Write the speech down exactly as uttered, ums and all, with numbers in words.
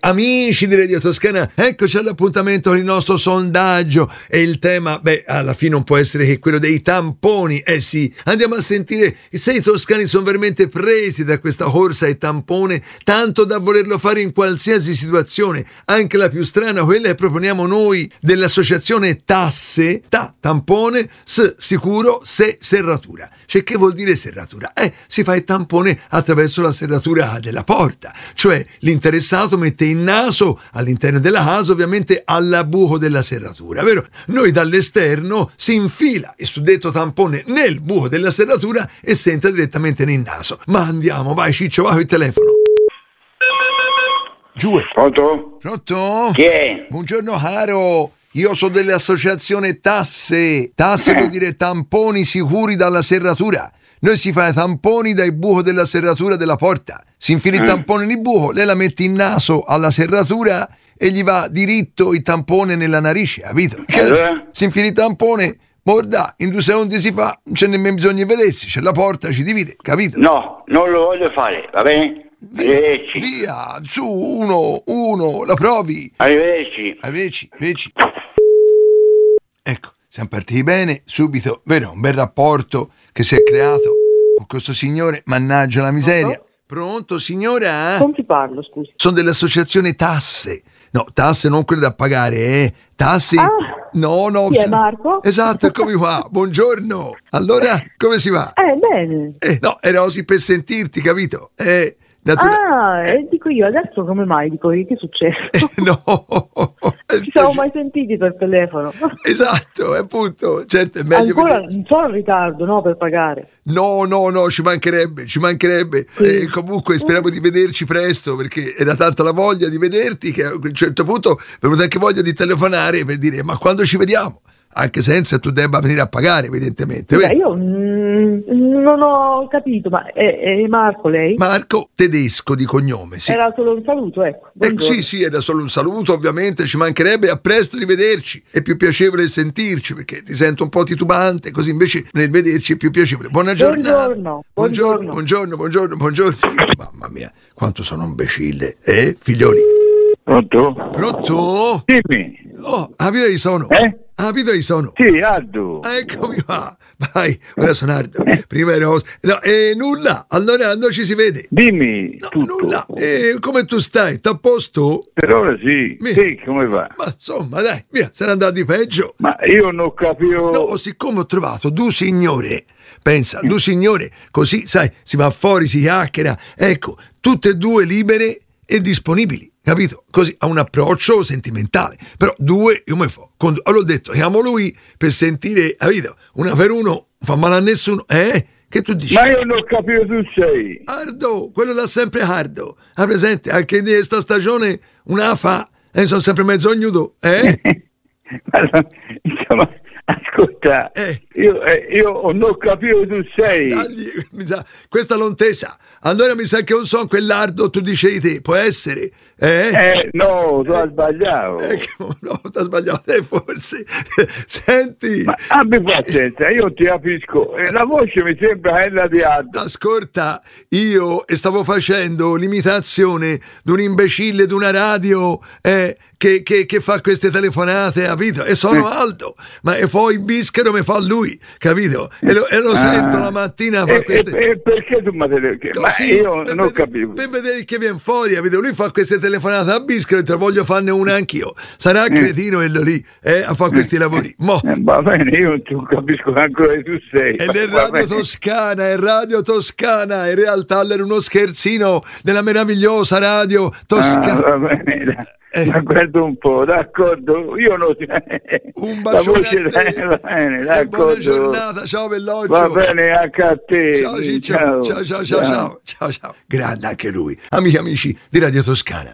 Amici di Radio Toscana, eccoci all'appuntamento con il nostro sondaggio e il tema, beh, alla fine non può essere che quello dei tamponi. Eh sì, andiamo a sentire se i toscani sono veramente presi da questa corsa ai tampone, tanto da volerlo fare in qualsiasi situazione, anche la più strana, quella che proponiamo noi dell'associazione Tasse, ta, tampone, s, sicuro, se, serratura. Cioè, che vuol dire serratura? Eh, si fa il tampone attraverso la serratura della porta, cioè l'interessato mette il naso all'interno della casa, ovviamente alla buco della serratura, vero? Noi dall'esterno si infila il suddetto tampone nel buco della serratura e si entra direttamente nel naso. Ma andiamo, vai Ciccio, va con il telefono. Giù. Pronto? Pronto? Chi è? Buongiorno caro. Io sono dell'associazione Tasse. Tasse vuol dire tamponi sicuri dalla serratura. Noi si fa i tamponi dai buco della serratura della porta. Si infila il tampone nel buco, lei la mette in naso alla serratura e gli va diritto il tampone nella narice, capito? Allora? Si infila il tampone, morda, in due secondi si fa, non c'è nemmeno bisogno di vedersi, c'è la porta, ci divide, capito? No, non lo voglio fare, va bene? Via, Arrivederci. via, su, uno, uno, la provi. Arrivederci. Arrivederci, arrivederci. Ecco, siamo partiti bene, subito, vero, un bel rapporto che si è creato con questo signore, mannaggia la miseria. Pronto, Pronto signora? Con chi parlo, scusi? Sono dell'associazione Tasse. No, tasse non quelle da pagare, eh. Tasse... Ah, no, no. chi è Marco? Esatto, eccomi qua. Buongiorno. Allora, come si va? Eh, bene. Eh, no, era così per sentirti, capito? Eh... Natura- Ah, eh. e dico io, adesso come mai? Dico io, che è successo? Eh, no, Ci siamo mai sentiti per telefono? Esatto, appunto. Certo, è meglio Ancora vederci. non sono in ritardo, no, per pagare. No, no, no, ci mancherebbe, ci mancherebbe. Sì. Eh, comunque speriamo di vederci presto, perché era tanta la voglia di vederti che a un certo punto è venuta anche voglia di telefonare per dire ma quando ci vediamo? Anche senza tu debba venire a pagare, evidentemente. Beh, vero? io mm, non ho capito, ma è, è Marco lei? Marco Tedesco di cognome, sì. Era solo un saluto, ecco. Ecco, Buongiorno. sì, sì, era solo un saluto, ovviamente, ci mancherebbe, a presto rivederci. È più piacevole sentirci, perché ti sento un po' titubante, così invece nel vederci è più piacevole. Buona giornata. Buongiorno, Buongiorno, buongiorno, buongiorno, buongiorno. Mamma mia, quanto sono imbecille. Eh, figlioli? Pronto? Pronto? Dimmi. Oh, ah, vedo chi sono. Eh? Ah, vedo chi sono. Sì, Aldo. Eccomi qua. Vai, ora sono Ardo. Prima ero... No, eh, nulla. Allora, non ci si vede. Dimmi No, tutto. nulla. Eh, come tu stai? T'à a posto? Per ora sì. Mi- Sì, come va? Ma insomma, dai, via, sarà andati peggio. Ma io non capivo... No, siccome ho trovato due signore, pensa, due signore, così, sai, si va fuori, si chiacchiera, ecco, tutte e due libere e disponibili, capito? Così, a un approccio sentimentale. Però due, io mi fa, con- allora ho detto, chiamo lui per sentire, capito? Una per uno, non fa male a nessuno, eh? Che tu dici? Ma io non capivo tu sei. Ardo, quello l'ha sempre Ardo. Ha presente? Anche in questa stagione una fa, e sono sempre mezzo nudo, eh? Allora, insomma, ascolta, Eh. io, eh, io non capivo tu sei. Dagli, mi sa, questa l'ho intesa. Allora mi sa che non so quell'Ardo tu dicevi te, può essere? Eh? Eh, no, tu hai sbagliato. Ecco, no, ti ha sbagliato te forse. Senti, Ma abbi pazienza, io ti capisco. E la voce mi sembra quella di Aldo. ascolta, io stavo facendo l'imitazione di un imbecille di una radio eh, che, che, che fa queste telefonate, capito? E sono Aldo, ma e poi il bischero mi fa lui, capito? E lo, e lo Ah. sento la mattina fa E, queste... e- e perché tu mi hai detto? Ma Così, io per non vedere- capivo. Per vedere che viene fuori, capito? Lui fa queste telefonate a bischero e te voglio farne una anch'io. Sarà cretino quello lì, eh, a fare questi lavori. Mo. Eh, va bene, io non capisco ancora chi tu sei. È nel Va Radio bene. Toscana, è Radio Toscana, in realtà era uno scherzino della meravigliosa Radio Ah, Toscana. va bene, dai. Eh. Ma guarda un po', d'accordo, io non Un la bacione voce a te. va bene, E d'accordo. buona giornata, ciao Belloccio. Va bene anche a te. Ciao Ciccio, ciao ciao ciao ciao ciao ciao ciao. Grande anche lui. Amici amici di Radio Toscana.